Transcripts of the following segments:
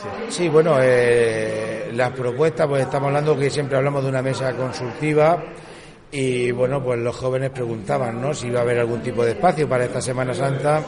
Sí, bueno, las propuestas, pues estamos hablando que siempre hablamos de una mesa consultiva y bueno, pues los jóvenes preguntaban, ¿no?, si iba a haber algún tipo de espacio para esta Semana Santa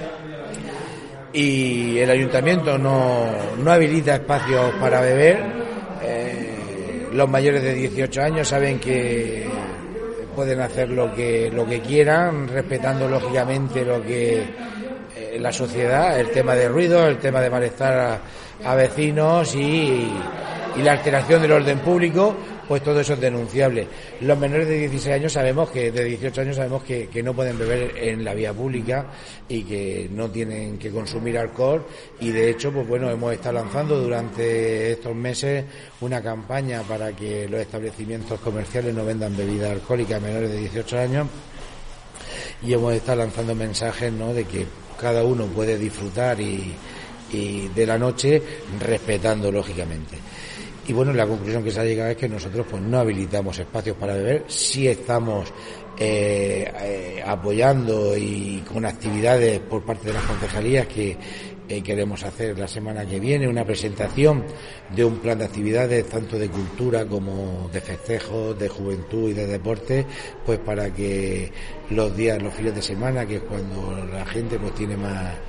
y el ayuntamiento no habilita espacios para beber. Los mayores de 18 años saben que pueden hacer lo que quieran, respetando lógicamente lo que la sociedad, el tema de ruido, el tema de malestar a vecinos y la alteración del orden público, pues todo eso es denunciable. Los menores de 16 años sabemos que, de 18 años sabemos que no pueden beber en la vía pública y que no tienen que consumir alcohol, y de hecho, pues bueno, hemos estado lanzando durante estos meses una campaña para que los establecimientos comerciales no vendan bebidas alcohólicas a menores de 18 años, y hemos estado lanzando mensajes, ¿no?, de que cada uno puede disfrutar y de la noche respetando lógicamente. Y bueno, la conclusión que se ha llegado es que nosotros pues no habilitamos espacios para beber, sí estamos apoyando y con actividades por parte de las concejalías que queremos hacer la semana que viene, una presentación de un plan de actividades tanto de cultura como de festejos, de juventud y de deporte, pues para que los fines de semana, que es cuando la gente pues tiene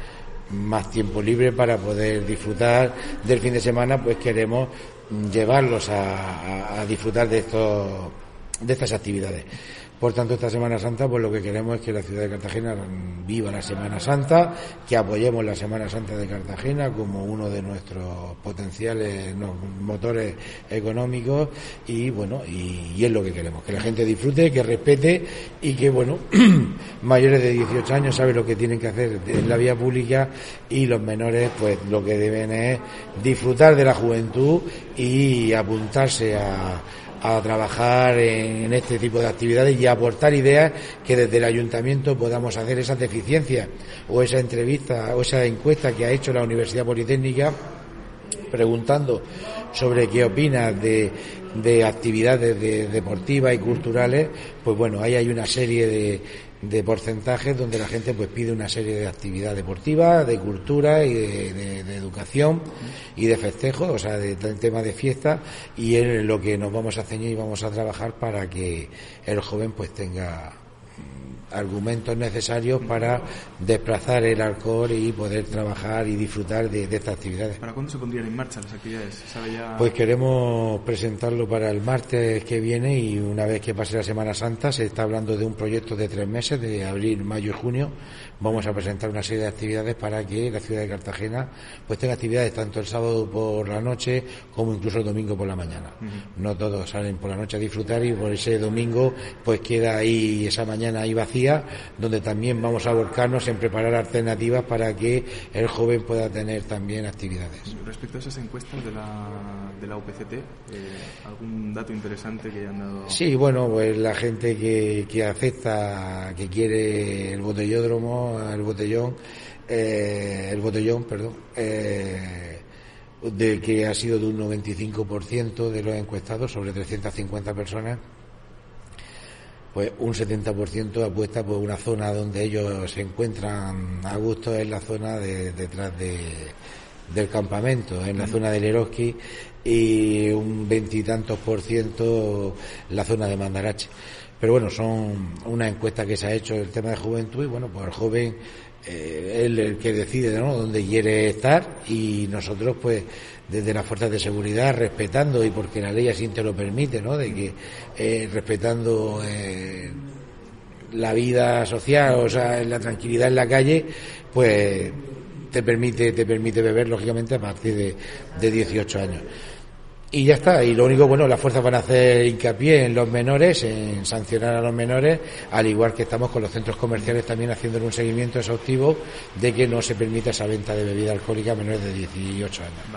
más tiempo libre para poder disfrutar del fin de semana, pues queremos llevarlos a disfrutar de estas actividades. Por tanto, esta Semana Santa, pues lo que queremos es que la ciudad de Cartagena viva la Semana Santa, que apoyemos la Semana Santa de Cartagena como uno de nuestros potenciales motores económicos, y bueno, y es lo que queremos, que la gente disfrute, que respete y que, bueno, mayores de 18 años saben lo que tienen que hacer en la vía pública, y los menores pues lo que deben es disfrutar de la juventud y apuntarse a trabajar en este tipo de actividades y aportar ideas que desde el ayuntamiento podamos hacer esas deficiencias, o esa entrevista o esa encuesta que ha hecho la Universidad Politécnica preguntando sobre qué opinas de actividades deportivas y culturales. Pues bueno, ahí hay una serie de porcentajes donde la gente pues pide una serie de actividades deportivas, de cultura y de educación y de festejos, o sea, de tema de fiesta, y es lo que nos vamos a ceñir y vamos a trabajar para que el joven pues tenga argumentos necesarios para desplazar el alcohol y poder trabajar y disfrutar de estas actividades. ¿Para cuándo se pondrían en marcha las actividades? ¿Sabe ya? Pues queremos presentarlo para el martes que viene, y una vez que pase la Semana Santa se está hablando de un proyecto de 3 meses, de abril, mayo y junio. Vamos a presentar una serie de actividades para que la ciudad de Cartagena pues tenga actividades tanto el sábado por la noche como incluso el domingo por la mañana. No todos salen por la noche a disfrutar, y por ese domingo pues queda ahí esa mañana ahí vacía, donde también vamos a volcarnos en preparar alternativas para que el joven pueda tener también actividades. Respecto a esas encuestas de la UPCT, ¿algún dato interesante que hayan dado? Sí, bueno, pues la gente que acepta, que quiere el botellón, de que ha sido de un 95% de los encuestados, sobre 350 personas, pues un 70% apuesta por una zona donde ellos se encuentran a gusto, es la zona detrás del campamento, en la zona del Eroski, y un 20 y tantos % la zona de Mandarache. Pero bueno, son una encuesta que se ha hecho el tema de juventud, y bueno, pues el joven el que decide, ¿no?, dónde quiere estar, y nosotros pues desde las fuerzas de seguridad, respetando, y porque la ley así te lo permite, ¿no?, de que respetando la vida social, o sea, la tranquilidad en la calle, pues te permite beber lógicamente a partir de 18 años. Y ya está, y lo único, bueno, las fuerzas van a hacer hincapié en los menores, en sancionar a los menores, al igual que estamos con los centros comerciales también haciendo un seguimiento exhaustivo de que no se permita esa venta de bebida alcohólica a menores de 18 años.